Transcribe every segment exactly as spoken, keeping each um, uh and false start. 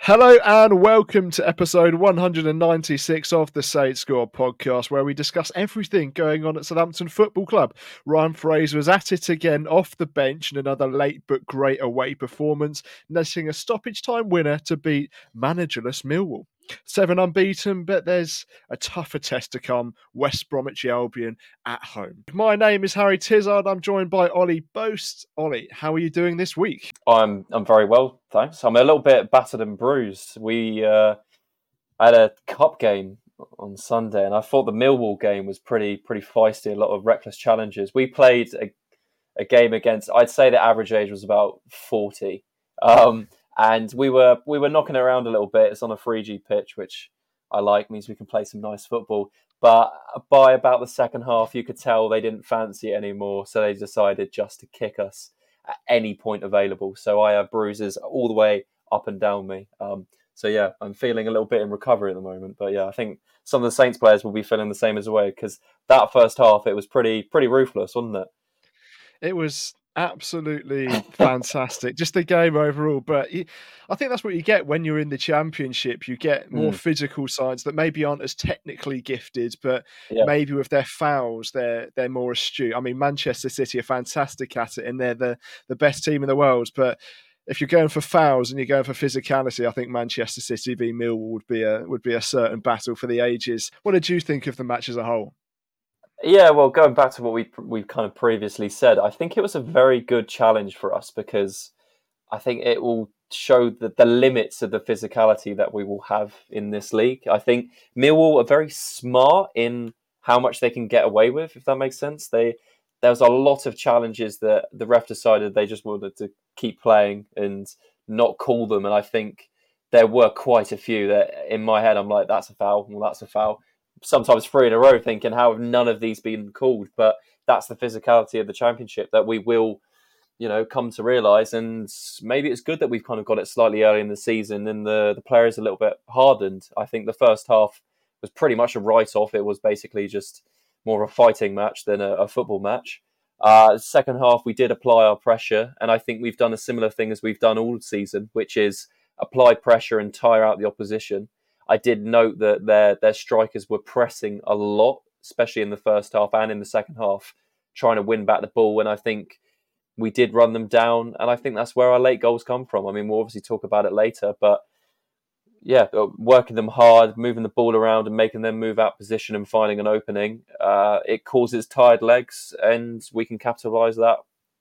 Hello and welcome to episode one hundred ninety-six of the Say It Score podcast, where we discuss everything going on at Southampton Football Club. Ryan Fraser was at it again off the bench in another late but great away performance, netting a stoppage time winner to beat managerless Millwall. Seven unbeaten, but there's a tougher test to come, West Bromwich Albion at home. My name is Harry Tizard. I'm joined by Ollie Boast. Ollie, how are you doing this week? I'm I'm very well, thanks. I'm a little bit battered and bruised. We uh, had a cup game on Sunday, and I thought the Millwall game was pretty pretty feisty. A lot of reckless challenges. We played a, a game against. I'd say the average age was about forty, um, and we were we were knocking it around a little bit. It's on a three G pitch, which I like. Means we can play some nice football. But by about the second half, you could tell they didn't fancy it anymore, so they decided just to kick us at any point available. So I have bruises all the way up and down me. Um, so yeah, I'm feeling a little bit in recovery at the moment. But yeah, I think some of the Saints players will be feeling the same as well, because that first half, it was pretty pretty ruthless, wasn't it? It was absolutely fantastic. Just the game overall. But you, I think that's what you get when you're in the Championship. You get more mm. physical sides that maybe aren't as technically gifted, but yeah. maybe with their fouls, they're they're more astute. I mean, Manchester City are fantastic at it, and they're the, the best team in the world. But if you're going for fouls and you're going for physicality, I think Manchester City v Millwall would be a would be a certain battle for the ages. What did you think of the match as a whole? Yeah, well, going back to what we we kind of previously said, I think it was a very good challenge for us, because I think it will show the, the limits of the physicality that we will have in this league. I think Millwall are very smart in how much they can get away with, if that makes sense. They there was a lot of challenges that the ref decided they just wanted to keep playing and not call them, and I think there were quite a few that in my head I'm like, that's a foul, well, that's a foul. Sometimes three in a row, thinking, how have none of these been called? But that's the physicality of the Championship that we will, you know, come to realise. And maybe it's good that we've kind of got it slightly early in the season and the, the players a little bit hardened. I think the first half was pretty much a write-off. It was basically just more of a fighting match than a, a football match. Uh, second half, we did apply our pressure. And I think we've done a similar thing as we've done all season, which is apply pressure and tire out the opposition. I did note that their their strikers were pressing a lot, especially in the first half and in the second half, trying to win back the ball. And I think we did run them down. And I think that's where our late goals come from. I mean, we'll obviously talk about it later. But yeah, working them hard, moving the ball around and making them move out position and finding an opening, uh, it causes tired legs, and we can capitalise that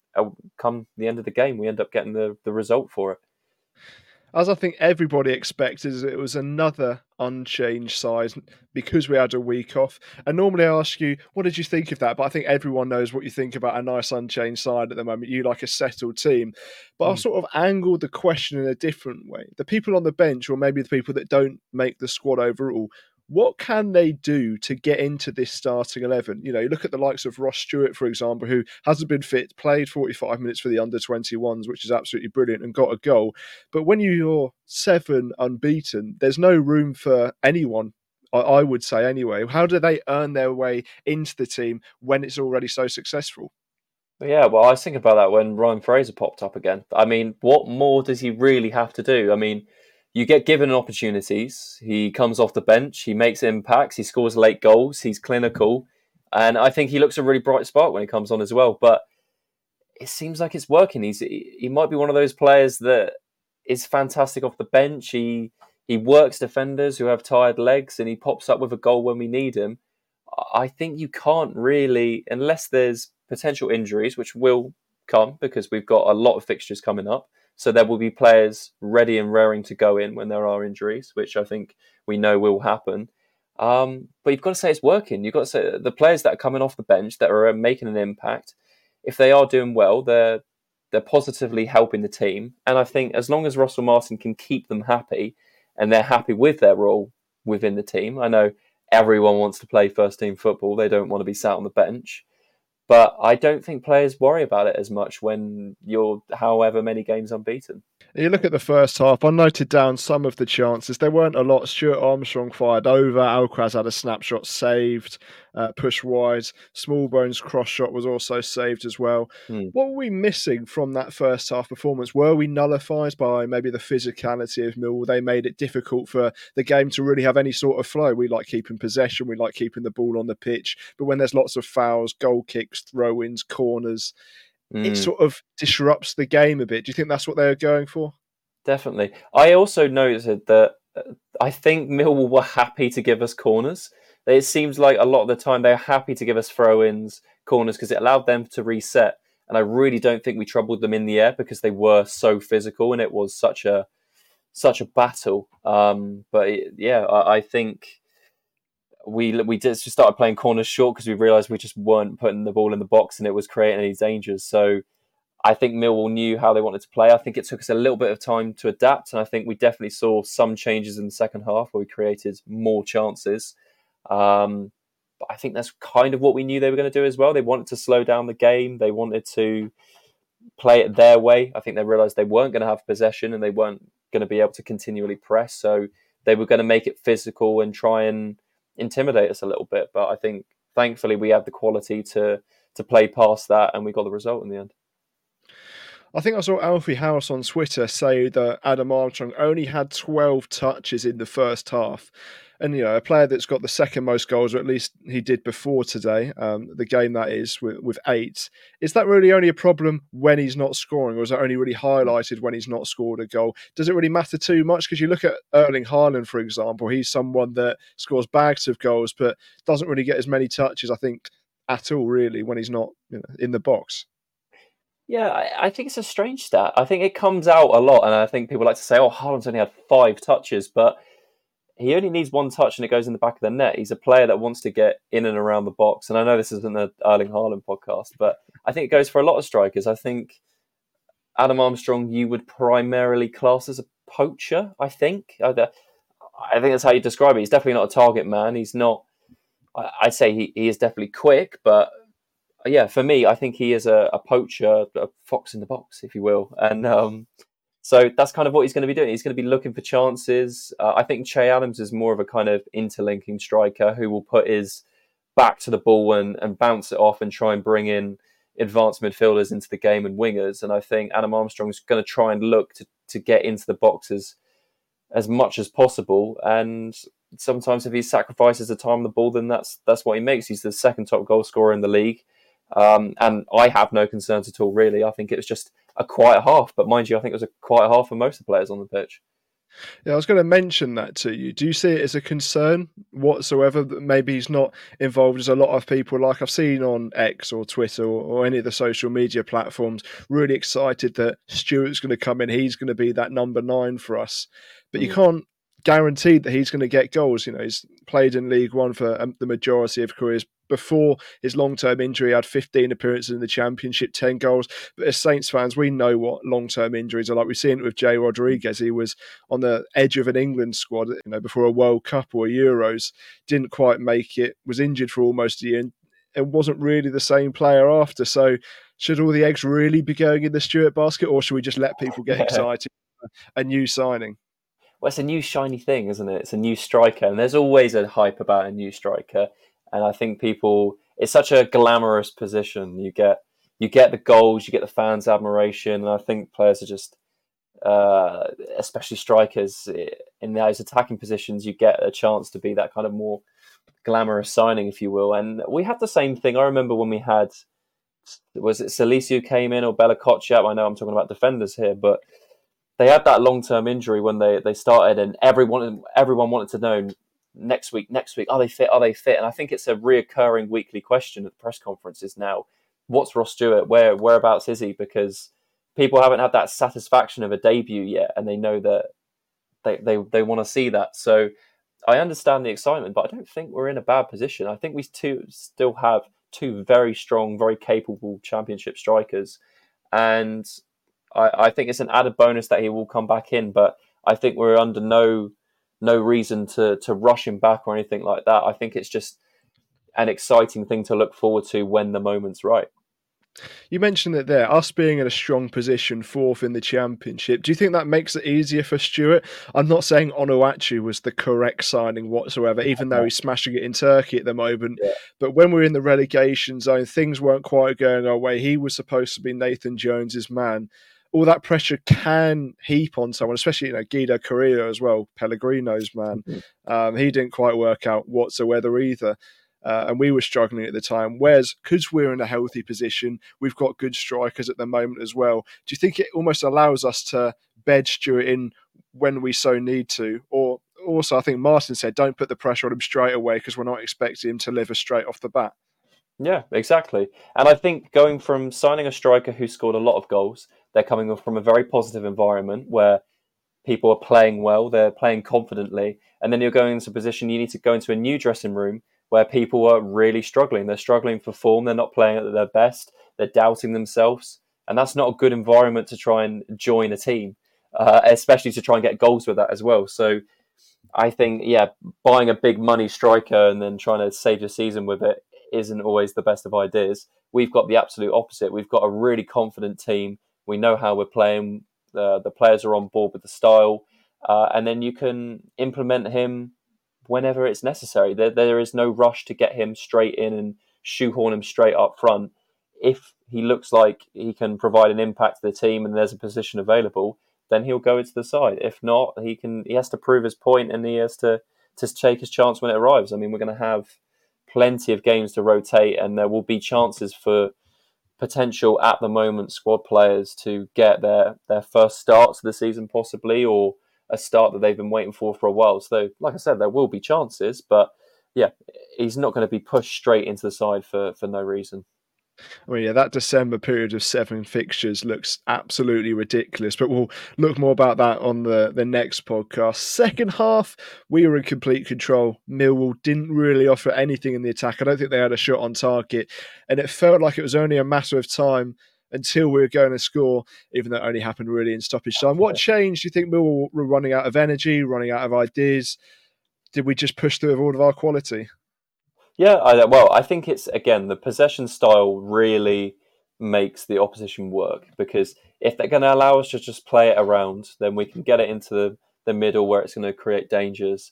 come the end of the game. We end up getting the, the result for it. As I think everybody expected, it was another unchanged side because we had a week off. And normally I ask you, what did you think of that? But I think everyone knows what you think about a nice unchanged side at the moment. You like a settled team. But mm. I'll sort of angle the question in a different way. The people on the bench, or maybe the people that don't make the squad overall, what can they do to get into this starting eleven? You know, you look at the likes of Ross Stewart, for example, who hasn't been fit, played forty-five minutes for the under twenty-ones, which is absolutely brilliant, and got a goal. But when you're seven unbeaten, there's no room for anyone, I would say anyway. How do they earn their way into the team when it's already so successful? Yeah, well, I was thinking about that when Ryan Fraser popped up again. I mean, what more does he really have to do? I mean, you get given opportunities. He comes off the bench. He makes impacts. He scores late goals. He's clinical. And I think he looks a really bright spark when he comes on as well. But it seems like it's working. He's He might be one of those players that is fantastic off the bench. He he works defenders who have tired legs, and he pops up with a goal when we need him. I think you can't really, unless there's potential injuries, which will come because we've got a lot of fixtures coming up. So there will be players ready and raring to go in when there are injuries, which I think we know will happen. Um, but you've got to say it's working. You've got to say the players that are coming off the bench that are making an impact, if they are doing well, they're they're positively helping the team. And I think as long as Russell Martin can keep them happy and they're happy with their role within the team, I know everyone wants to play first team football. They don't want to be sat on the bench. But I don't think players worry about it as much when you're however many games unbeaten. You look at the first half, I noted down some of the chances. There weren't a lot. Stuart Armstrong fired over. Alcaraz had a snapshot saved. uh, push wide. Smallbone's cross shot was also saved as well. Hmm. What were we missing from that first half performance? Were we nullified by maybe the physicality of Millwall? They made it difficult for the game to really have any sort of flow. We like keeping possession, we like keeping the ball on the pitch, but when there's lots of fouls, goal kicks, throw-ins, corners, it Mm, sort of disrupts the game a bit. Do you think that's what they were going for? definitely. I also noticed that uh, I think Millwall were happy to give us corners. It seems like a lot of the time they're happy to give us throw-ins, corners, because it allowed them to reset. And I really don't think we troubled them in the air because they were so physical and it was such a such a battle. Um, but it, yeah, I, I think we we just started playing corners short because we realised we just weren't putting the ball in the box and it was creating any dangers. So I think Millwall knew how they wanted to play. I think it took us a little bit of time to adapt, and I think we definitely saw some changes in the second half where we created more chances. Um, but I think that's kind of what we knew they were going to do as well. They wanted to slow down the game. They wanted to play it their way. I think they realised they weren't going to have possession and they weren't going to be able to continually press. So they were going to make it physical and try and intimidate us a little bit. But I think thankfully we had the quality to to play past that, and we got the result in the end. I think I saw Alfie House on Twitter say that Adam Armstrong only had twelve touches in the first half. And, you know, a player that's got the second most goals, or at least he did before today, um, the game that is, with, with eight. Is that really only a problem when he's not scoring, or is that only really highlighted when he's not scored a goal? Does it really matter too much? Because you look at Erling Haaland, for example, he's someone that scores bags of goals, but doesn't really get as many touches, I think, at all, really, when he's not, you know, in the box. Yeah, I, I think it's a strange stat. I think it comes out a lot, and I think people like to say, "Oh, Haaland's only had five touches," but he only needs one touch, and it goes in the back of the net. He's a player that wants to get in and around the box, and I know this isn't an Erling Haaland podcast, but I think it goes for a lot of strikers. I think Adam Armstrong, you would primarily class as a poacher. I think. I, I think that's how you describe it. He's definitely not a target man. He's not. I, I'd say he, he is definitely quick, but yeah, for me, I think he is a, a poacher, a fox in the box, if you will. And um, so that's kind of what he's going to be doing. He's going to be looking for chances. Uh, I think Che Adams is more of a kind of interlinking striker who will put his back to the ball and, and bounce it off and try and bring in advanced midfielders into the game and wingers. And I think Adam Armstrong's going to try and look to, to get into the boxes as much as possible. And sometimes if he sacrifices the time on the ball, then that's that's what he makes. He's the second top goal scorer in the league. Um, and I have no concerns at all, really. I think it was just a quiet half. But mind you, I think it was a quiet half for most of the players on the pitch. Yeah, I was going to mention that to you. Do you see it as a concern whatsoever that maybe he's not involved as a lot of people, like I've seen on X or Twitter or, or any of the social media platforms, really excited that Stewart's going to come in, he's going to be that number nine for us. But you Mm. can't guarantee that he's going to get goals. You know, he's played in League One for um, the majority of careers. Before his long-term injury, he had fifteen appearances in the Championship, ten goals. But as Saints fans, we know what long-term injuries are like. We've seen it with Jay Rodriguez. He was on the edge of an England squad, you know, before a World Cup or Euros, didn't quite make it, was injured for almost a year, and, and wasn't really the same player after. So should all the eggs really be going in the Stewart basket, or should we just let people get Yeah. excited for a new signing? Well, it's a new shiny thing, isn't it? It's a new striker, and there's always a hype about a new striker. And I think people, it's such a glamorous position. You get you get the goals, you get the fans' admiration, and I think players are just, uh, especially strikers, in those attacking positions, you get a chance to be that kind of more glamorous signing, if you will. And we had the same thing. I remember when we had, was it Salisu came in or Bella Kotchap? I know I'm talking about defenders here, but they had that long term injury when they, they started, and everyone everyone wanted to know next week, next week, are they fit? Are they fit? And I think it's a reoccurring weekly question at the press conferences now. What's Ross Stewart? Where whereabouts is he? Because people haven't had that satisfaction of a debut yet, and they know that they they, they want to see that. So I understand the excitement, but I don't think we're in a bad position. I think we too still have two very strong, very capable Championship strikers, and I, I think it's an added bonus that he will come back in. But I think we're under no no reason to to rush him back or anything like that. I think it's just an exciting thing to look forward to when the moment's right. You mentioned it there, us being in a strong position, fourth in the championship. Do you think that makes it easier for Stuart? I'm not saying Onuachu was the correct signing whatsoever, even though he's smashing it in Turkey at the moment. Yeah. But when we're in the relegation zone, things weren't quite going our way. He was supposed to be Nathan Jones's man. All that pressure can heap on someone, especially, you know, Guido Carrillo as well, Pellegrino's man. Um, he didn't quite work out whatsoever either. Uh, and we were struggling at the time. Whereas, because we're in a healthy position, we've got good strikers at the moment as well. Do you think it almost allows us to bed Stuart in when we so need to? Or also, I think Martin said, don't put the pressure on him straight away because we're not expecting him to deliver straight off the bat. Yeah, exactly. And I think going from signing a striker who scored a lot of goals, they're coming from a very positive environment where people are playing well, they're playing confidently, and then you're going into a position you need to go into a new dressing room where people are really struggling. They're struggling for form, they're not playing at their best, they're doubting themselves, and that's not a good environment to try and join a team, uh, especially to try and get goals with that as well. So I think, yeah, buying a big money striker and then trying to save your season with it isn't always the best of ideas. We've got the absolute opposite. We've got a really confident team. We know how we're playing. The the players are on board with the style, uh, and then you can implement him whenever it's necessary. There there is no rush to get him straight in and shoehorn him straight up front. If he looks like he can provide an impact to the team and there's a position available, then he'll go into the side. If not, he can. He has to prove his point, and he has to to take his chance when it arrives. I mean, we're going to have plenty of games to rotate, and there will be chances for potential at the moment squad players to get their their first starts of the season, possibly, or a start that they've been waiting for for a while. So, like I said, there will be chances, but yeah, he's not going to be pushed straight into the side for for no reason. I mean, yeah, that December period of seven fixtures looks absolutely ridiculous, but we'll look more about that on the, the next podcast. Second half, we were in complete control. Millwall didn't really offer anything in the attack. I don't think they had a shot on target, and it felt like it was only a matter of time until we were going to score, even though it only happened really in stoppage time. What changed? Do you think Millwall were running out of energy, running out of ideas? Did we just push through with all of our quality? Yeah, I, well, I think it's, again, the possession style really makes the opposition work, because if they're going to allow us to just play it around, then we can get it into the, the middle where it's going to create dangers,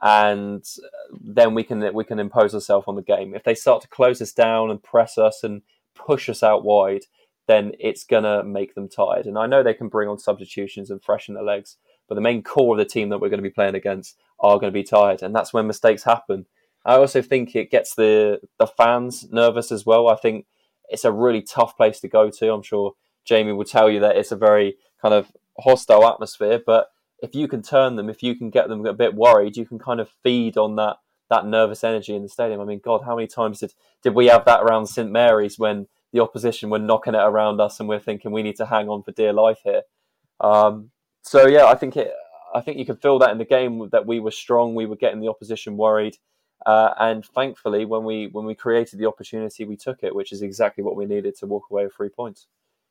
and then we can we can impose ourselves on the game. If they start to close us down and press us and push us out wide, then it's going to make them tired. And I know they can bring on substitutions and freshen their legs, but the main core of the team that we're going to be playing against are going to be tired, and that's when mistakes happen. I also think it gets the the fans nervous as well. I think it's a really tough place to go to. I'm sure Jamie will tell you that it's a very kind of hostile atmosphere, but if you can turn them, if you can get them a bit worried, you can kind of feed on that that nervous energy in the stadium. I mean, God, how many times did, did we have that around St Mary's when the opposition were knocking it around us and we're thinking we need to hang on for dear life here? Um, so yeah, I think it. I think you can feel that in the game that we were strong, we were getting the opposition worried. Uh, and thankfully, when we when we created the opportunity, we took it, which is exactly what we needed to walk away with three points.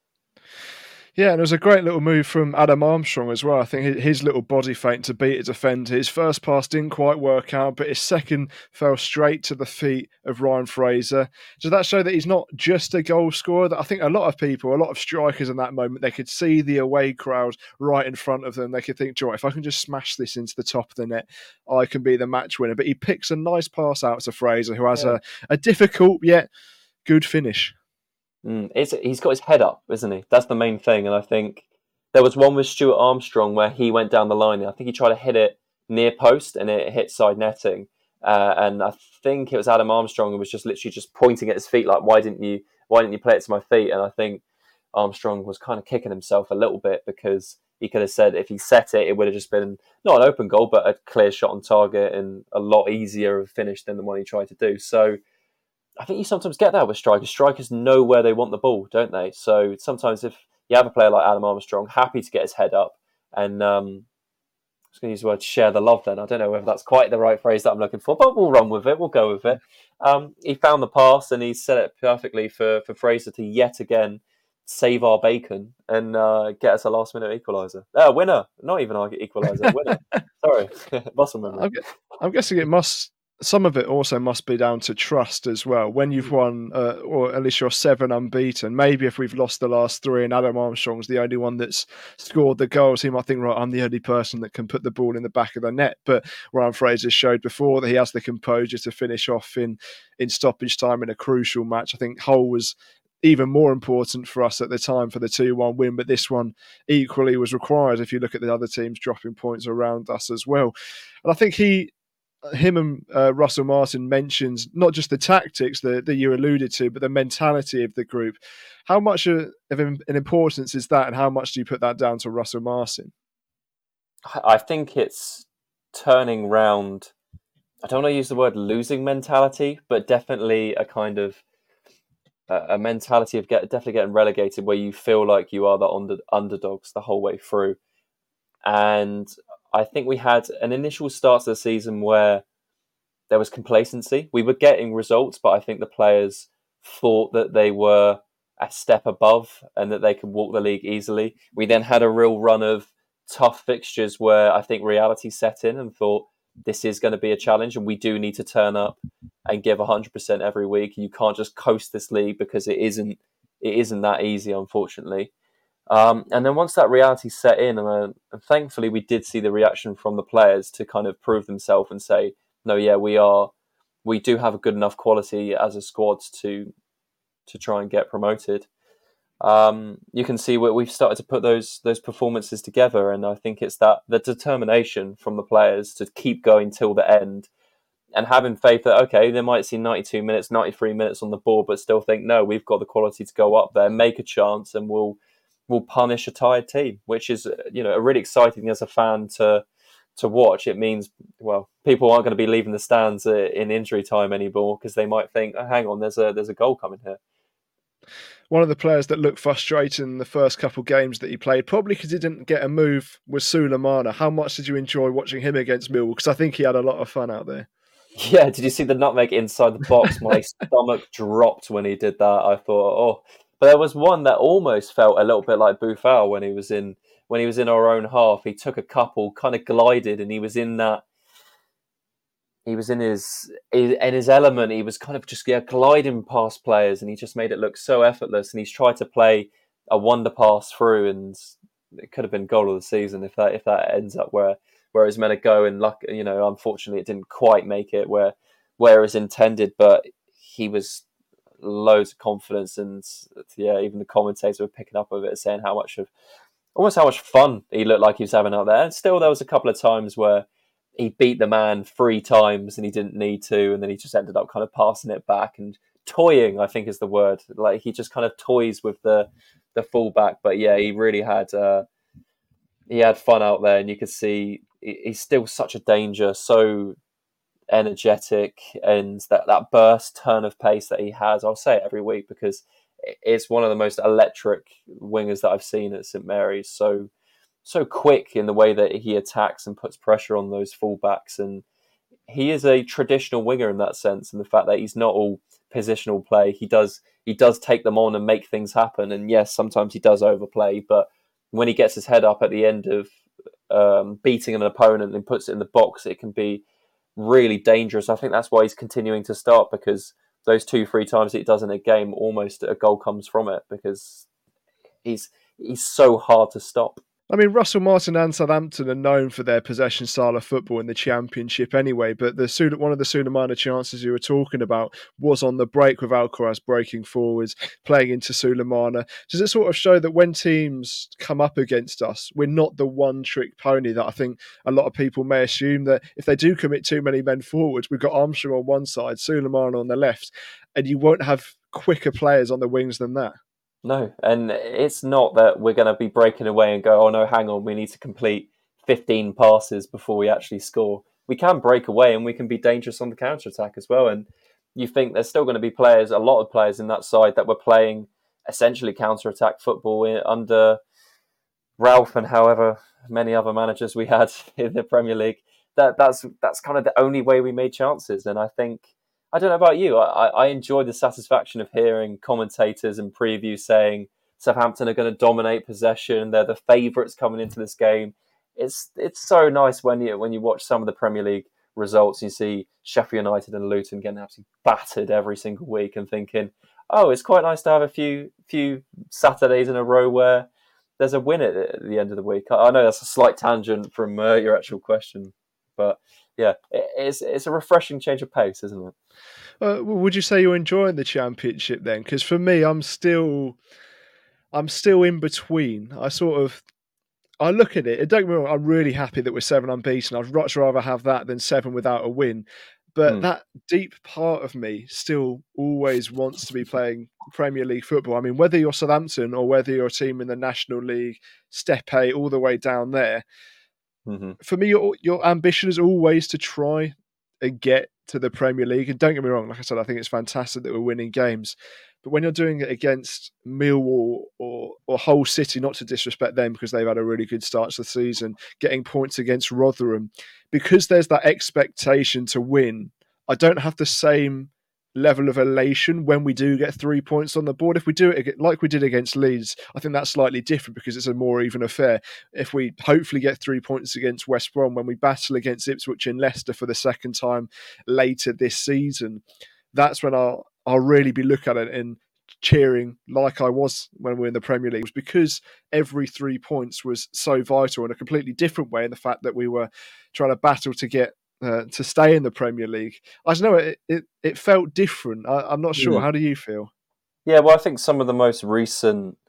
Yeah, and it was a great little move from Adam Armstrong as well. I think his little body feint to beat a defender. His first pass didn't quite work out, but his second fell straight to the feet of Ryan Fraser. Does that show that he's not just a goal scorer? I think a lot of people, a lot of strikers in that moment, they could see the away crowd right in front of them. They could think, Joy, if I can just smash this into the top of the net, I can be the match winner. But he picks a nice pass out to Fraser, who has yeah. a, a difficult yet good finish. Mm, it's, he's got his head up, isn't he? That's the main thing. And I think there was one with Stuart Armstrong where he went down the line. And I think he tried to hit it near post and it hit side netting. Uh, and I think it was Adam Armstrong who was just literally just pointing at his feet like, why didn't you why didn't you play it to my feet? And I think Armstrong was kind of kicking himself a little bit, because he could have said if he set it, it would have just been not an open goal, but a clear shot on target and a lot easier of finish than the one he tried to do. So I think you sometimes get that with strikers. Strikers know where they want the ball, don't they? So sometimes if you have a player like Adam Armstrong, happy to get his head up and um, I was going to use the word share the love then. I don't know whether that's quite the right phrase that I'm looking for, but we'll run with it. We'll go with it. Um, he found the pass and he set it perfectly for, for Fraser to yet again save our bacon and uh, get us a last minute equaliser. Uh, winner. Not even our equaliser. Winner. Sorry. Muscle memory. I'm, I'm guessing it must some of it also must be down to trust as well. When you've won, uh, or at least you're seven unbeaten, maybe if we've lost the last three and Adam Armstrong's the only one that's scored the goals, he might think, right, I'm the only person that can put the ball in the back of the net. But Ryan Fraser showed before that he has the composure to finish off in, in stoppage time in a crucial match. I think Hull was even more important for us at the time for the two one win, but this one equally was required if you look at the other teams dropping points around us as well. And I think he him and uh, Russell Martin mentions not just the tactics that, that you alluded to, but the mentality of the group. How much of an importance is that, and how much do you put that down to Russell Martin? I think it's turning round. I don't want to use the word losing mentality, but definitely a kind of a mentality of get, definitely getting relegated where you feel like you are the under, underdogs the whole way through. And I think we had an initial start to the season where there was complacency. We were getting results, but I think the players thought that they were a step above and that they could walk the league easily. We then had a real run of tough fixtures where I think reality set in and thought this is going to be a challenge and we do need to turn up and give one hundred percent every week. You can't just coast this league because it isn't it isn't that easy, unfortunately. Um, and then once that reality set in, and, uh, and thankfully we did see the reaction from the players to kind of prove themselves and say, no, yeah, we are, we do have a good enough quality as a squad to to try and get promoted. Um, you can see where we've started to put those those performances together, and I think it's that the determination from the players to keep going till the end, and having faith that okay, they might see ninety-two minutes, ninety-three minutes on the board, but still think no, we've got the quality to go up there, make a chance, and we'll we'll punish a tired team, which is you know a really exciting thing as a fan to to watch. It means well, people aren't going to be leaving the stands in injury time anymore because they might think, oh, hang on, there's a there's a goal coming here. One of the players that looked frustrated in the first couple of games that he played, probably because he didn't get a move, was Sulemana. How much did you enjoy watching him against Millwall? Because I think he had a lot of fun out there. Yeah, did you see the nutmeg inside the box? My stomach dropped when he did that. I thought, oh, but there was one that almost felt a little bit like Boufal when he was in when he was in our own half. He took a couple, kind of glided, and he was in that. He was in his in his element. He was kind of just yeah, gliding past players, and he just made it look so effortless. And he's tried to play a wonder pass through, and it could have been goal of the season if that if that ends up where where it was meant to go. And luck, you know, unfortunately, it didn't quite make it where where it was intended. But he was loads of confidence, and yeah, even the commentators were picking up of it, saying how much of almost how much fun he looked like he was having out there. And still, there was a couple of times where he beat the man three times and he didn't need to, and then he just ended up kind of passing it back and toying, I think is the word. Like he just kind of toys with the the fullback. But yeah, he really had uh, he had fun out there, and you could see he's still such a danger, so energetic, and that that burst turn of pace that he has. I'll say it every week because it's one of the most electric wingers that I've seen at St Mary's. So. so quick in the way that he attacks and puts pressure on those fullbacks. And he is a traditional winger in that sense. And the fact that he's not all positional play, he does he does take them on and make things happen. And yes, sometimes he does overplay, but when he gets his head up at the end of um, beating an opponent and puts it in the box, it can be really dangerous. I think that's why he's continuing to start, because those two, three times he does in a game, almost a goal comes from it, because he's he's so hard to stop. I mean, Russell Martin and Southampton are known for their possession style of football in the Championship anyway, but the one of the Sulemana chances you were talking about was on the break with Alcaraz breaking forwards, playing into Sulemana. Does it sort of show that when teams come up against us, we're not the one-trick pony that I think a lot of people may assume, that if they do commit too many men forwards, we've got Armstrong on one side, Sulemana on the left, and you won't have quicker players on the wings than that. No, and it's not that we're going to be breaking away and go, oh no, hang on, we need to complete fifteen passes before we actually score. We can break away and we can be dangerous on the counter-attack as well. And you think there's still going to be players, a lot of players in that side that were playing essentially counter-attack football under Ralph and however many other managers we had in the Premier League. That that's that's kind of the only way we made chances. And I think, I don't know about you, I, I enjoy the satisfaction of hearing commentators and previews saying Southampton are going to dominate possession, they're the favourites coming into this game. It's it's so nice when you when you watch some of the Premier League results. You see Sheffield United and Luton getting absolutely battered every single week, and thinking, "Oh, it's quite nice to have a few few Saturdays in a row where there's a win at the end of the week." I know that's a slight tangent from uh, your actual question, but yeah, it's it's a refreshing change of pace, isn't it? Uh, would you say you're enjoying the Championship then? Because for me, I'm still, I'm still in between. I sort of, I look at it. Don't get me wrong. I'm really happy that we're seven unbeaten. I'd much rather have that than seven without a win. But Mm. that deep part of me still always wants to be playing Premier League football. I mean, whether you're Southampton or whether you're a team in the National League, Step A, all the way down there, Mm-hmm. for me, your your ambition is always to try and get to the Premier League. And don't get me wrong, like I said, I think it's fantastic that we're winning games. But when you're doing it against Millwall or or Hull City, not to disrespect them because they've had a really good start to the season, getting points against Rotherham, because there's that expectation to win, I don't have the same level of elation when we do get three points on the board. If we do it like we did against Leeds, I think that's slightly different because it's a more even affair. If we hopefully get three points against West Brom when we battle against Ipswich and Leicester for the second time later this season, that's when I'll I'll really be looking at it and cheering like I was when we were in the Premier League. It was because every three points was so vital in a completely different way in the fact that we were trying to battle to get uh, to stay in the Premier League. I don't know, it it, it felt different. I, I'm not sure. Mm. How do you feel? Yeah, well, I think some of the most recent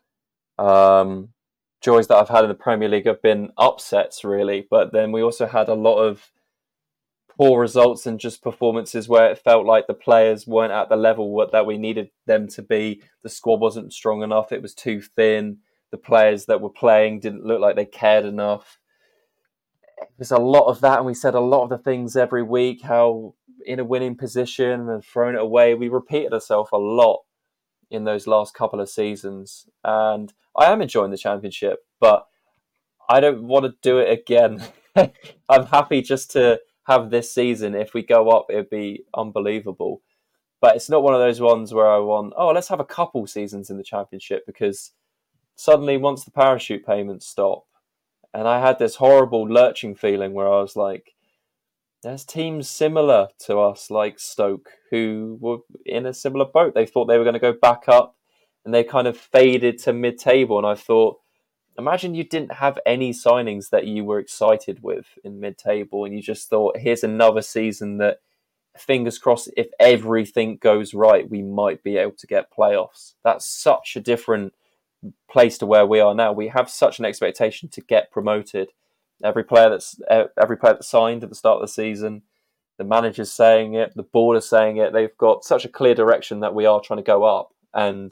um, joys that I've had in the Premier League have been upsets, really. But then we also had a lot of poor results and just performances where it felt like the players weren't at the level that we needed them to be. The squad wasn't strong enough. It was too thin. The players that were playing didn't look like they cared enough. There's a lot of that, and we said a lot of the things every week, how in a winning position and thrown it away. We repeated ourselves a lot in those last couple of seasons. And I am enjoying the Championship, but I don't want to do it again. I'm happy just to have this season. If we go up, it'd be unbelievable. But it's not one of those ones where I want, oh, let's have a couple seasons in the Championship, because suddenly once the parachute payments stop, and I had this horrible lurching feeling where I was like, there's teams similar to us, like Stoke, who were in a similar boat. They thought they were going to go back up, and they kind of faded to mid-table. And I thought, imagine you didn't have any signings that you were excited with in mid-table, and you just thought, here's another season that, fingers crossed, if everything goes right, we might be able to get playoffs. That's such a different place to where we are now. We have such an expectation to get promoted. Every player that's every player that signed at the start of the season, the manager's saying it, the board is saying it. They've got such a clear direction that we are trying to go up. And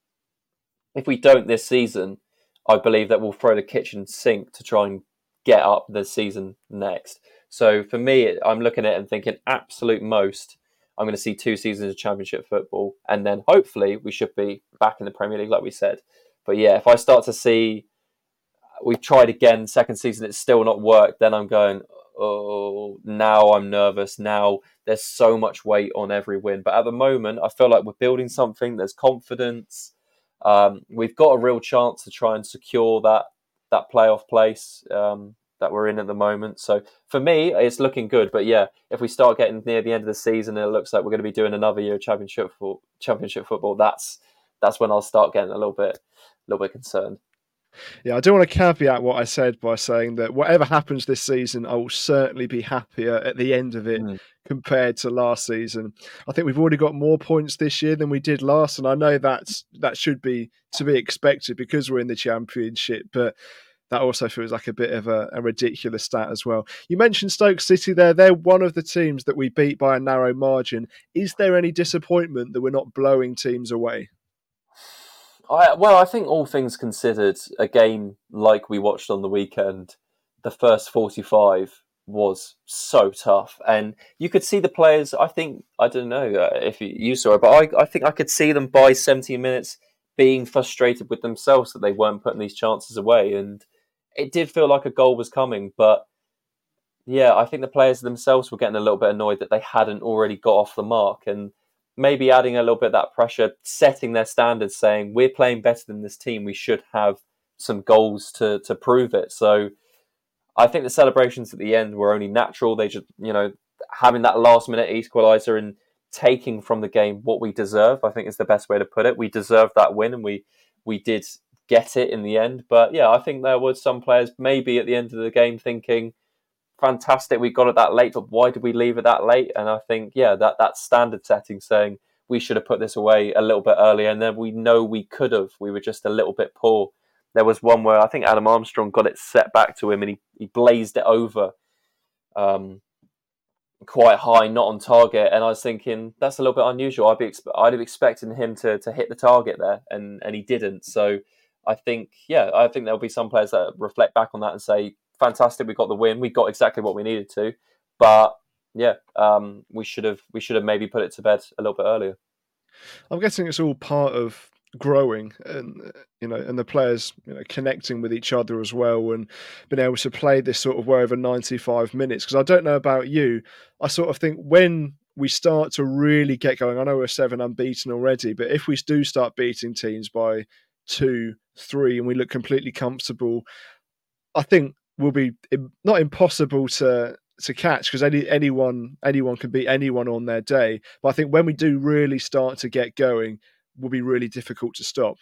if we don't this season, I believe that we'll throw the kitchen sink to try and get up the season next. So for me, I'm looking at it and thinking, absolute most, I'm going to see two seasons of Championship football, and then hopefully we should be back in the Premier League, like we said. But yeah, if I start to see we've tried again, second season, it's still not worked, then I'm going, oh, now I'm nervous. Now there's so much weight on every win. But at the moment, I feel like we're building something. There's confidence. Um, we've got a real chance to try and secure that that playoff place um, that we're in at the moment. So for me, it's looking good. But yeah, if we start getting near the end of the season and it looks like we're going to be doing another year of championship football, championship football, that's that's when I'll start getting a little bit, a little bit concerned. Yeah, I do want to caveat what I said by saying that whatever happens this season, I will certainly be happier at the end of it Mm. compared to last season. I think we've already got more points this year than we did last, and I know that's that should be to be expected because we're in the Championship, but that also feels like a bit of a, a ridiculous stat as well. You mentioned Stoke City there. They're one of the teams that we beat by a narrow margin. Is there any disappointment that we're not blowing teams away? I, well, I think all things considered, a game like we watched on the weekend, the first forty-five was so tough. And you could see the players, I think, I don't know uh, if you, you saw it, but I, I think I could see them by seventy minutes being frustrated with themselves that they weren't putting these chances away. And it did feel like a goal was coming. But yeah, I think the players themselves were getting a little bit annoyed that they hadn't already got off the mark. And maybe adding a little bit of that pressure, setting their standards, saying we're playing better than this team, we should have some goals to to prove it. So I think the celebrations at the end were only natural. They just, you know, having that last minute equaliser and taking from the game what we deserve, I think is the best way to put it. We deserved that win, and we we did get it in the end. But yeah, I think there were some players maybe at the end of the game thinking, fantastic, we got it that late, but why did we leave it that late? And I think, yeah, that, that standard setting saying we should have put this away a little bit earlier, and then we know we could have. We were just a little bit poor. There was one where I think Adam Armstrong got it set back to him and he, he blazed it over um, quite high, not on target. And I was thinking, that's a little bit unusual. I'd, be expe- I'd have expected him to, to hit the target there, and, and he didn't. So I think, yeah, I think there'll be some players that reflect back on that and say, fantastic, we got the win. We got exactly what we needed to. But yeah, um, we should have we should have maybe put it to bed a little bit earlier. I'm guessing it's all part of growing, and you know, and the players, you know, connecting with each other as well, and being able to play this sort of way over ninety-five minutes. Because I don't know about you, I sort of think when we start to really get going, I know we're seven unbeaten already, but if we do start beating teams by two, three, and we look completely comfortable, I think we'll be not impossible to to catch, because any anyone anyone can beat anyone on their day. But I think when we do really start to get going, will be really difficult to stop.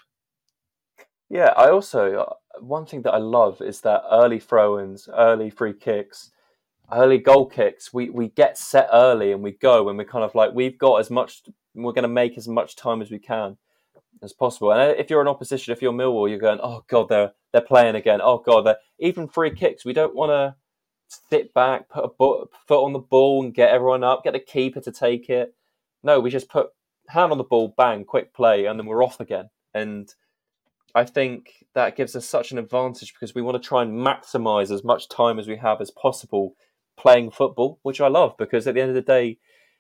Yeah, I also, one thing that I love is that early throw-ins, early free kicks, early goal kicks, we, we get set early and we go, and we're kind of like, we've got as much, we're going to make as much time as we can as possible. And if you're an opposition, if you're Millwall, you're going, oh God, they're they're playing again. Oh God, they're even free kicks. We don't want to sit back, put a foot on the ball and get everyone up, get the keeper to take it. No, we just put hand on the ball, bang, quick play, and then we're off again. And I think that gives us such an advantage because we want to try and maximise as much time as we have as possible playing football, which I love, because at the end of the day,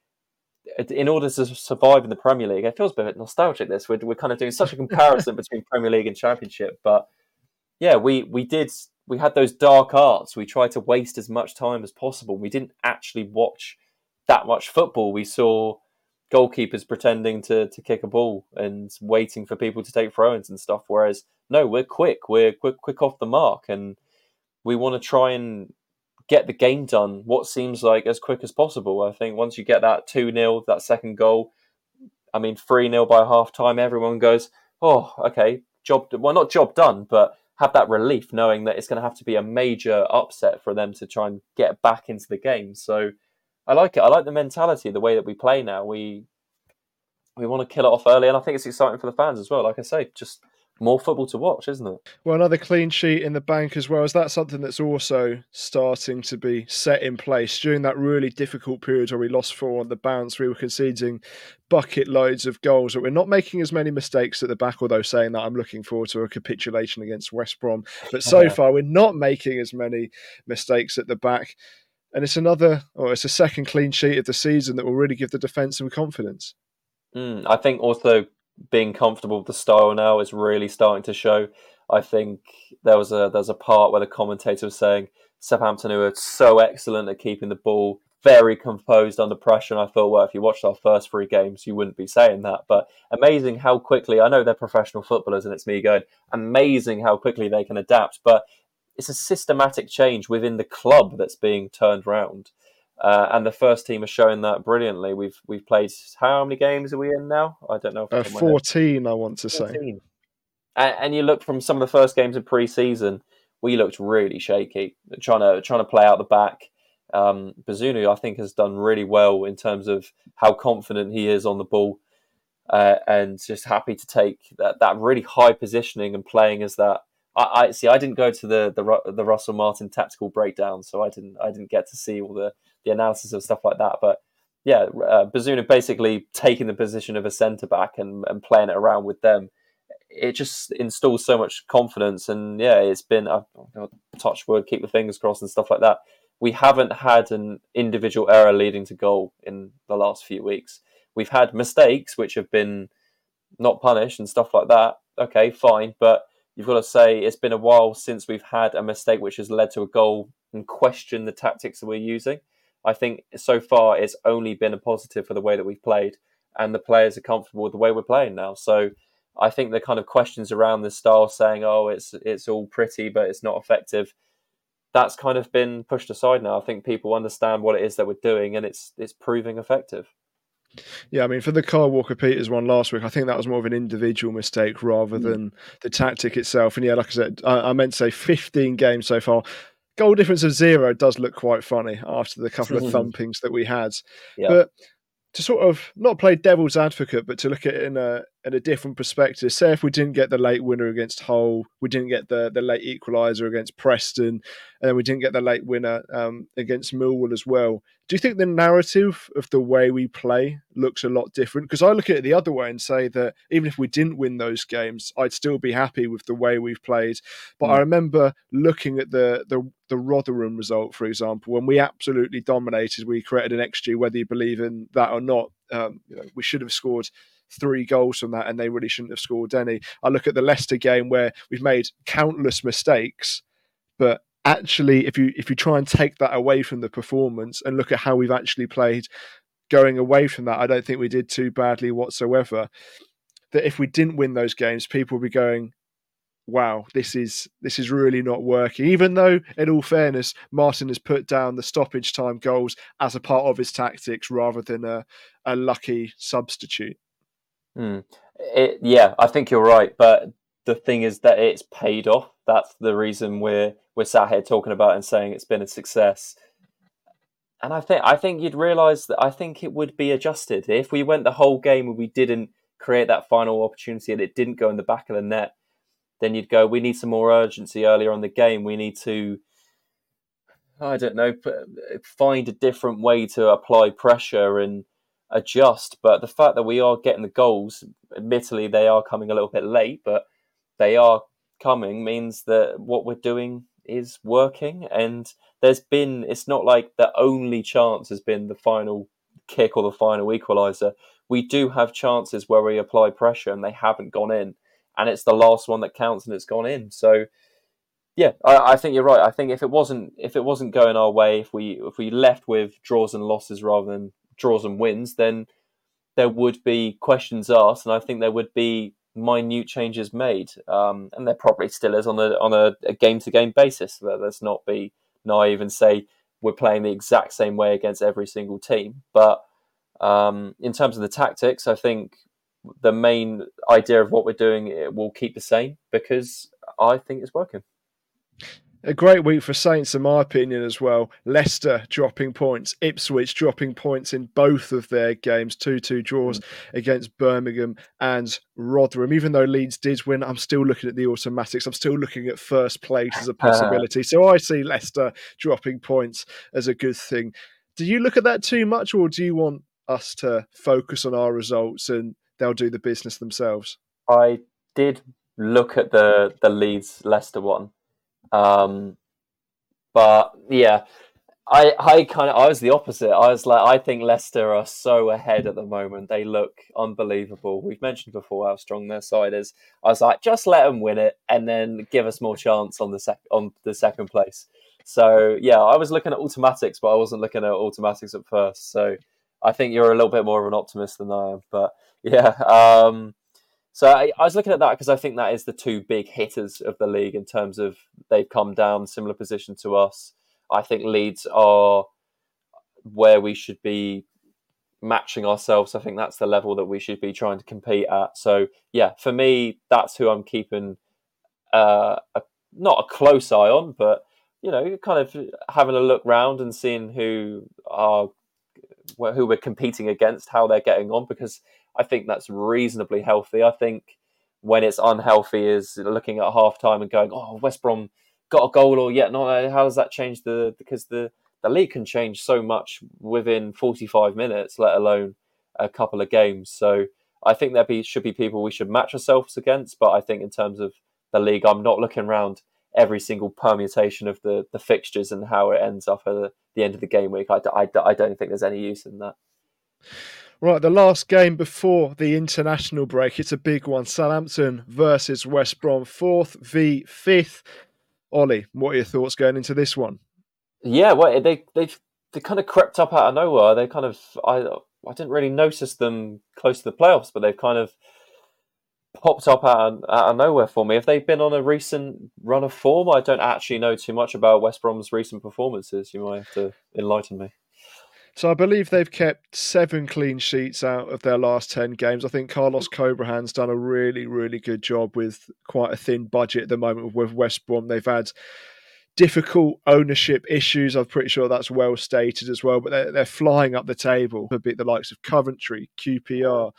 in order to survive in the Premier League, it feels a bit nostalgic. This we're, we're kind of doing such a comparison between Premier League and Championship, but yeah, we we did we had those dark arts. We tried to waste as much time as possible. We didn't actually watch that much football. We saw goalkeepers pretending to to kick a ball and waiting for people to take throw-ins and stuff. Whereas no, we're quick. We're quick quick off the mark, and we want to try and get the game done what seems like as quick as possible. I think once you get that two nil, that second goal, I mean three nil by half time, everyone goes, oh, okay, job, well, not job done, but have that relief knowing that it's going to have to be a major upset for them to try and get back into the game. So I like it. I like the mentality, the way that we play now. We we want to kill it off early, and I think it's exciting for the fans as well. Like I say, just more football to watch, isn't it? Well, another clean sheet in the bank as well. Is that something that's also starting to be set in place? During that really difficult period where we lost four on the bounce, we were conceding bucket loads of goals, but we're not making as many mistakes at the back, although saying that I'm looking forward to a capitulation against West Brom. But so far, we're not making as many mistakes at the back. And it's another, or it's a second clean sheet of the season that will really give the defence some confidence. Mm, I think also being comfortable with the style now is really starting to show. I think there was a there's a part where the commentator was saying Southampton, who are so excellent at keeping the ball very composed under pressure. And I thought, well, if you watched our first three games, you wouldn't be saying that. But amazing how quickly, I know they're professional footballers and it's me going, amazing how quickly they can adapt. But it's a systematic change within the club that's being turned round. Uh, and the first team are showing that brilliantly. We've we've played, how many games are we in now? I don't know. Uh, fourteen, I want to fourteen. say. And, and you look from some of the first games of pre-season, we looked really shaky, trying to trying to play out the back. Um, Bazunu, I think, has done really well in terms of how confident he is on the ball, uh, and just happy to take that, that really high positioning and playing as that. I, I see. I didn't go to the, the the Russell Martin tactical breakdown, so I didn't I didn't get to see all the, the analysis of stuff like that. But yeah, uh, Bazunu basically taking the position of a centre back and, and playing it around with them. It just installs so much confidence, and yeah, it's been I've touch wood, keep the fingers crossed, and stuff like that. We haven't had an individual error leading to goal in the last few weeks. We've had mistakes which have been not punished and stuff like that. Okay, fine, but you've got to say it's been a while since we've had a mistake which has led to a goal and question the tactics that we're using. I think so far it's only been a positive for the way that we've played, and the players are comfortable with the way we're playing now. So I think the kind of questions around the style saying, oh, it's it's all pretty, but it's not effective. that's kind of been pushed aside now. I think people understand what it is that we're doing, and it's it's proving effective. Yeah, I mean, for the Kyle Walker-Peters one last week, I think that was more of an individual mistake rather Mm. than the tactic itself. And yeah, like I said, I, I meant to say fifteen games so far. Goal difference of zero does look quite funny after the couple of thumpings that we had. Yeah. But to sort of not play devil's advocate, but to look at it in a in a different perspective. Say if we didn't get the late winner against Hull, we didn't get the the late equaliser against Preston, and we didn't get the late winner um, against Millwall as well. Do you think the narrative of the way we play looks a lot different? Because I look at it the other way and say that even if we didn't win those games, I'd still be happy with the way we've played. But mm. I remember looking at the, the the Rotherham result, for example, when we absolutely dominated. We created an X G, whether you believe in that or not. Um, you know, we should have scored three goals from that, and they really shouldn't have scored any. I look at the Leicester game where we've made countless mistakes, but actually, if you if you try and take that away from the performance and look at how we've actually played, going away from that, I don't think we did too badly whatsoever. That if we didn't win those games, people would be going, wow, this is this is really not working. Even though, in all fairness, Martin has put down the stoppage time goals as a part of his tactics rather than a, a lucky substitute. Mm. It, yeah, I think you're right. But the thing is that it's paid off. That's the reason we're we're sat here talking about and saying it's been a success. And I think I think you'd realise that I think it would be adjusted if we went the whole game and we didn't create that final opportunity and it didn't go in the back of the net. Then you'd go, we need some more urgency earlier on the game. We need to, I don't know, find a different way to apply pressure and adjust. But the fact that we are getting the goals, admittedly, they are coming a little bit late, but they are coming, means that what we're doing is working. And there's been, it's not like the only chance has been the final kick or the final equaliser. We do have chances where we apply pressure and they haven't gone in. And it's the last one that counts, and it's gone in. So, yeah, I, I think you're right. I think if it wasn't if it wasn't going our way, if we if we left with draws and losses rather than draws and wins, then there would be questions asked, and I think there would be minute changes made. Um, and there probably still is on a on a game to game basis. Let's not be naive and say we're playing the exact same way against every single team. But um, in terms of the tactics, I think the main idea of what we're doing it will keep the same because I think it's working. A great week for Saints, in my opinion, as well. Leicester dropping points, Ipswich dropping points in both of their games, two two draws mm. against Birmingham and Rotherham. Even though Leeds did win, I'm still looking at the automatics. I'm still looking at first place as a possibility. So I see Leicester dropping points as a good thing. Do you look at that too much, or do you want us to focus on our results and they'll do the business themselves? I did look at the the Leeds Leicester one, um, but yeah, I I kind of I was the opposite. I was like, I think Leicester are so ahead at the moment. They look unbelievable. We've mentioned before how strong their side is. I was like, just let them win it and then give us more chance on the sec- on the second place. So yeah, I was looking at automatics, but I wasn't looking at automatics at first. So I think you're a little bit more of an optimist than I am, but. Yeah, um, so I, I was looking at that because I think that is the two big hitters of the league in terms of they've come down, similar position to us. I think Leeds are where we should be matching ourselves. I think that's the level that we should be trying to compete at. So yeah, for me, that's who I'm keeping uh, a, not a close eye on, but you know, kind of having a look round and seeing who are who we're competing against, how they're getting on, because I think that's reasonably healthy. I think when it's unhealthy is looking at half time and going, oh, West Brom got a goal or yet not. How does that change the, because the, the league can change so much within forty-five minutes, let alone a couple of games. So I think there be, should be people we should match ourselves against. But I think in terms of the league, I'm not looking around every single permutation of the, the fixtures and how it ends up at the, the end of the game week. I, I, I don't think there's any use in that. Right, the last game before the international break, it's a big one. Southampton versus West Brom, fourth v fifth. Ollie, what are your thoughts going into this one? Yeah, well, they they've they kind of crept up out of nowhere. They kind of I I didn't really notice them close to the playoffs, but they've kind of popped up out of, out of nowhere for me. Have they been on a recent run of form? I don't actually know too much about West Brom's recent performances. You might have to enlighten me. So I believe they've kept seven clean sheets out of their last ten games. I think Carlos Cobrahan's done a really, really good job with quite a thin budget at the moment with West Brom. They've had difficult ownership issues. I'm pretty sure that's well stated as well, but they're, they're flying up the table. A bit the likes of Coventry, Q P R,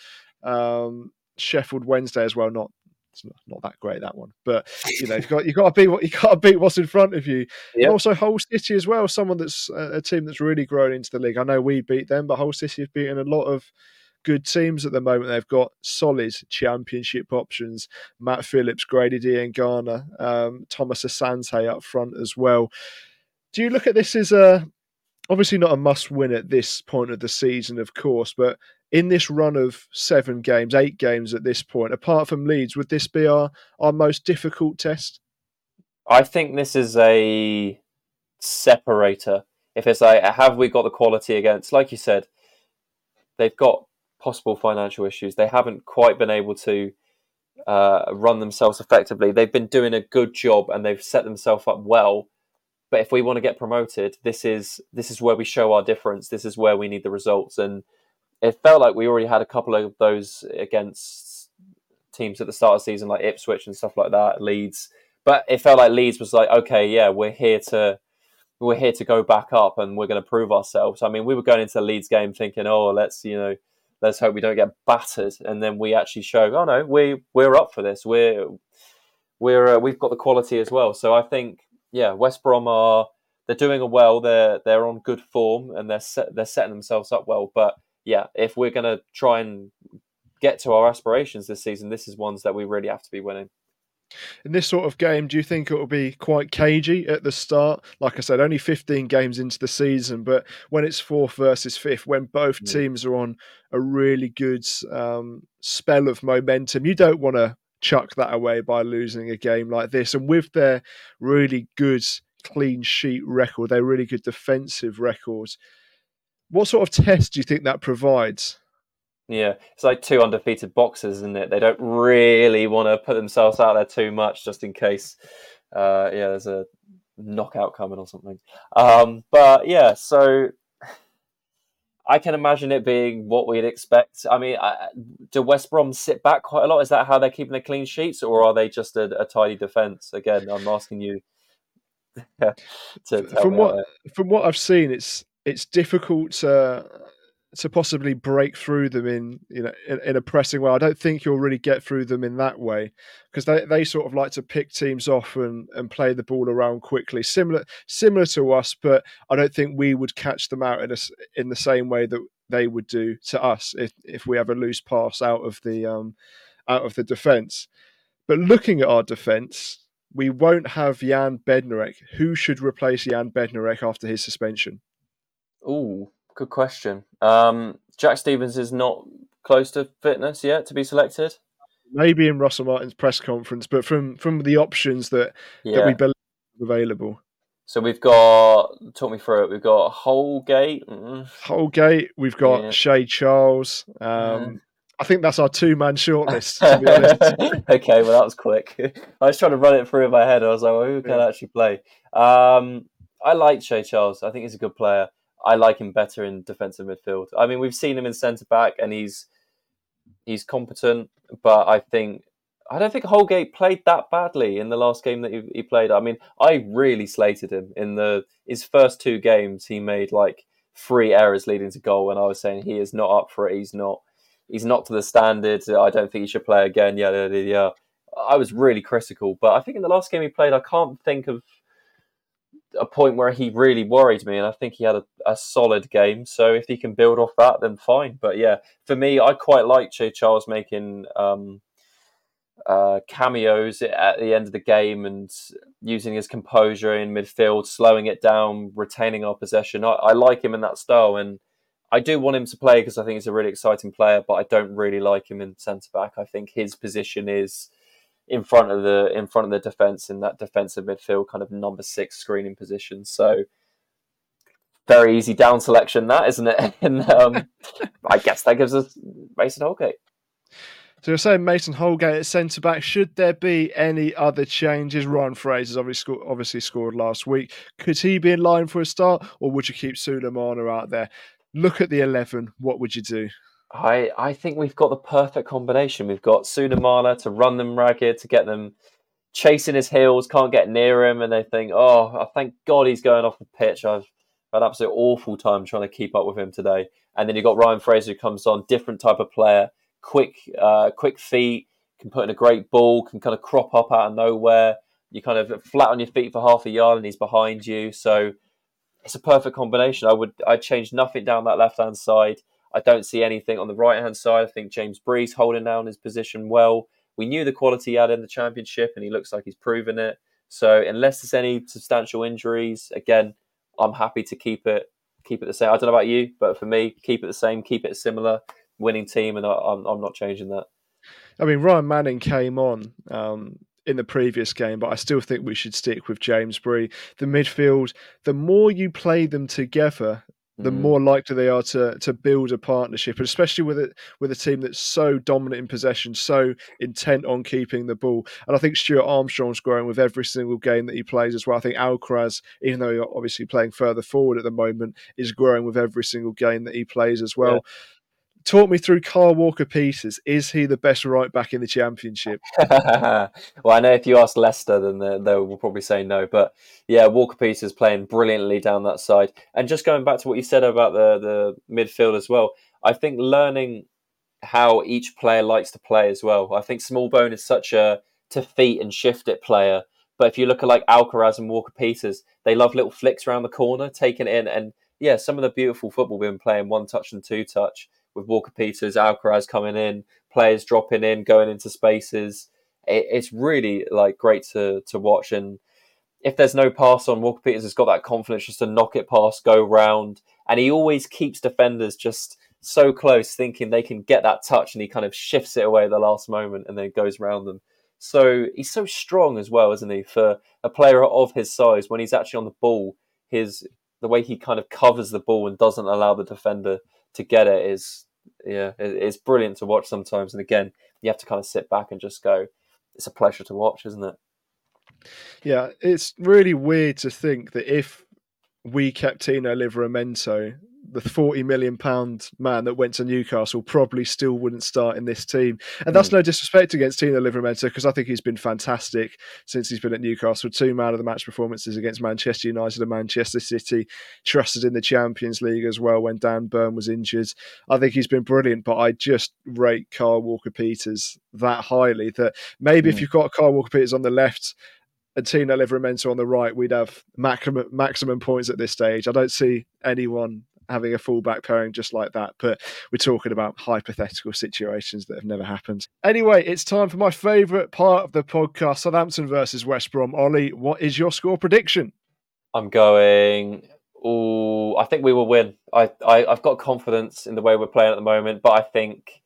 um, Sheffield Wednesday as well. Not it's not, not that great, that one, but you know you've got you got to beat what you got to beat what's in front of you. Yep. And also Hull City as well, someone that's a, a team that's really grown into the league. I know we beat them, but Hull City have beaten a lot of good teams at the moment. They've got solid championship options. Matt Phillips, Grady Diangana, um, Thomas Asante up front as well. Do you look at this as a obviously not a must win at this point of the season, of course, but in this run of seven games, eight games at this point, apart from Leeds, would this be our, our most difficult test? I think this is a separator. If it's like, have we got the quality against, like you said, they've got possible financial issues. They haven't quite been able to uh, run themselves effectively. They've been doing a good job and they've set themselves up well. But if we want to get promoted, this is this is where we show our difference. This is where we need the results. And it felt like we already had a couple of those against teams at the start of the season, like Ipswich and stuff like that, Leeds. But it felt like Leeds was like, okay, yeah, we're here to we're here to go back up and we're going to prove ourselves. I mean, we were going into the Leeds game thinking, oh, let's you know, let's hope we don't get battered, and then we actually show, oh no, we we're up for this. We're we're uh, we've got the quality as well. So I think, yeah, West Brom are they're doing well. They're they're on good form and they're set, they're setting themselves up well. But yeah, if we're going to try and get to our aspirations this season, this is ones that we really have to be winning. In this sort of game, do you think it will be quite cagey at the start? Like I said, only fifteen games into the season, but when it's fourth versus fifth, when both Mm. teams are on a really good um, spell of momentum, you don't want to chuck that away by losing a game like this. And with their really good clean sheet record, their really good defensive record, what sort of test do you think that provides? Yeah, it's like two undefeated boxers, isn't it? They don't really want to put themselves out there too much, just in case. Uh, yeah, there's a knockout coming or something. Um, but yeah, so I can imagine it being what we'd expect. I mean, I, do West Brom sit back quite a lot? Is that how they're keeping the clean sheets, or are they just a, a tidy defence? Again, I'm asking you to, to help From me out what there. from what I've seen, it's it's difficult to to possibly break through them in you know in, in a pressing way. I don't think you'll really get through them in that way because they, they sort of like to pick teams off and, and play the ball around quickly, similar similar to us. But I don't think we would catch them out in a, in the same way that they would do to us if, if we have a loose pass out of the um, out of the defence. But looking at our defence, we won't have Jan Bednarek. Who should replace Jan Bednarek after his suspension? Ooh, good question. Um, Jack Stevens is not close to fitness yet to be selected. Maybe in Russell Martin's press conference, but from from the options that that we Yeah. believe are available. So we've got, talk me through it. We've got Holgate. Mm, Holgate, we've got yeah. Shay Charles. Uh, Um, I think that's our two-man shortlist, to be honest. okay, well that was quick. I was trying to run it through in my head. I was like, well, who can Yeah. actually play? Um, I like Shay Charles. I think he's a good player. I like him better in defensive midfield. I mean, we've seen him in centre back, and he's he's competent. But I think I don't think Holgate played that badly in the last game that he, he played. I mean, I really slated him in the his first two games. He made like three errors leading to goal, and I was saying he is not up for it. He's not. He's not to the standard. I don't think he should play again. Yeah, yeah, yeah. I was really critical, but I think in the last game he played, I can't think of a point where he really worried me, and I think he had a, a solid game. So if he can build off that, then fine. But yeah, for me, I quite like Che Charles making um, uh, cameos at the end of the game and using his composure in midfield, slowing it down, retaining our possession. I, I like him in that style, and I do want him to play because I think he's a really exciting player, but I don't really like him in centre back. I think his position is in front of the in front of the defence in that defensive midfield kind of number six screening position. So very easy down selection, that isn't it? And um, I guess that gives us Mason Holgate. So you're saying Mason Holgate at centre back. Should there be any other changes? Ryan Fraser's obviously scored, obviously scored last week. Could he be in line for a start, or would you keep Sulemana out there? Look at the eleven. What would you do? I, I think we've got the perfect combination. We've got Sunamala to run them ragged, to get them chasing his heels, can't get near him, and they think, oh, thank God he's going off the pitch. I've had absolute awful time trying to keep up with him today. And then you've got Ryan Fraser who comes on, different type of player, quick, uh, quick feet, can put in a great ball, can kind of crop up out of nowhere. You kind of flat on your feet for half a yard, and he's behind you. So it's a perfect combination. I would, I'd change nothing down that left hand side. I don't see anything on the right hand side. I think James Breeze holding down his position well. We knew the quality he had in the Championship, and he looks like he's proven it. So unless there's any substantial injuries, again, I'm happy to keep it keep it the same. I don't know about you, but for me, keep it the same, keep it similar, winning team, and I, I'm I'm not changing that. I mean, Ryan Manning came on um, in the previous game, but I still think we should stick with James Bree. The midfield, the more you play them together, the Mm. more likely they are to to build a partnership, and especially with it with a team that's so dominant in possession, so intent on keeping the ball. And I think Stuart Armstrong's growing with every single game that he plays as well. I think Alcaraz, even though you're obviously playing further forward at the moment, is growing with every single game that he plays as well. Yeah. Talk me through Kyle Walker-Peters. Is he the best right back in the Championship? Well, I know if you ask Leicester, then they, they will probably say no. But yeah, Walker Peters playing brilliantly down that side. And just going back to what you said about the, the midfield as well, I think learning how each player likes to play as well. I think Smallbone is such a to feet and shift it player. But if you look at like Alcaraz and Walker Peters, they love little flicks around the corner, taking it in. And yeah, some of the beautiful football we've been playing, one touch and two touch, with Walker Peters, Alcaraz coming in, players dropping in, going into spaces. It, it's really like great to to watch. And if there's no pass on, Walker Peters has got that confidence just to knock it past, go round, and he always keeps defenders just so close, thinking they can get that touch, and he kind of shifts it away at the last moment and then goes round them. So he's so strong as well, isn't he? For a player of his size, when he's actually on the ball, his the way he kind of covers the ball and doesn't allow the defender to get it is, yeah, it's brilliant to watch sometimes. And again, you have to kind of sit back and just go, it's a pleasure to watch, isn't it? Yeah, it's really weird to think that if we kept Tino Livramento, the forty million pound man that went to Newcastle probably still wouldn't start in this team. And that's mm. no disrespect against Tino Livramento, because I think he's been fantastic since he's been at Newcastle. Two man of the match performances against Manchester United and Manchester City, trusted in the Champions League as well when Dan Burn was injured. I think he's been brilliant, but I just rate Kyle Walker-Peters that highly that maybe mm. if you've got Kyle Walker-Peters on the left and Tino Livramento on the right, we'd have maximum, maximum points at this stage. I don't see anyone having a fullback pairing just like that, but we're talking about hypothetical situations that have never happened. Anyway, it's time for my favourite part of the podcast, Southampton versus West Brom. Ollie, what is your score prediction? I'm going, oh, I think we will win. I, I, I've got confidence in the way we're playing at the moment, but I think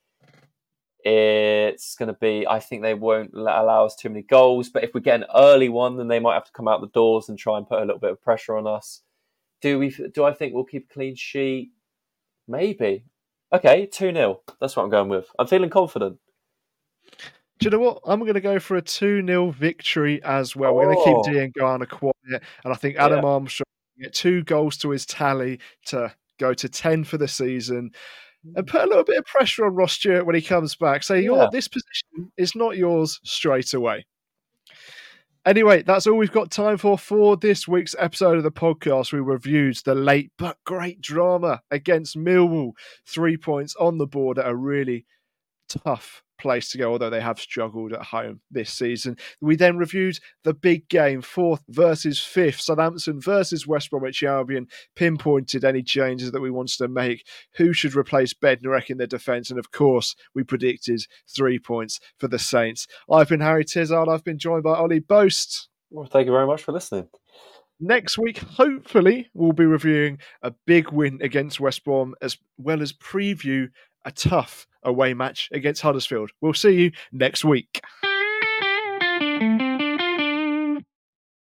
it's going to be, I think they won't allow us too many goals, but if we get an early one, then they might have to come out the doors and try and put a little bit of pressure on us. Do we? Do I think we'll keep a clean sheet? Maybe. Okay, two nil. That's what I'm going with. I'm feeling confident. Do you know what? I'm going to go for a two nil victory as well. Oh. We're going to keep Diangana quiet, and I think Adam yeah. Armstrong will get two goals to his tally to go to ten for the season and put a little bit of pressure on Ross Stewart when he comes back. Say, yeah. Your, this position is not yours straight away. Anyway, that's all we've got time for for this week's episode of the podcast. We reviewed the late but great drama against Millwall. Three points on the board at a really tough place to go, although they have struggled at home this season. We then reviewed the big game, fourth versus fifth, Southampton versus West Bromwich Albion, pinpointed any changes that we wanted to make, who should replace Bednarek in the defence, and of course, we predicted three points for the Saints. I've been Harry Tizard, I've been joined by Ollie Boast. Well, thank you very much for listening. Next week, hopefully, we'll be reviewing a big win against West Brom, as well as preview a tough away match against Huddersfield. We'll see you next week.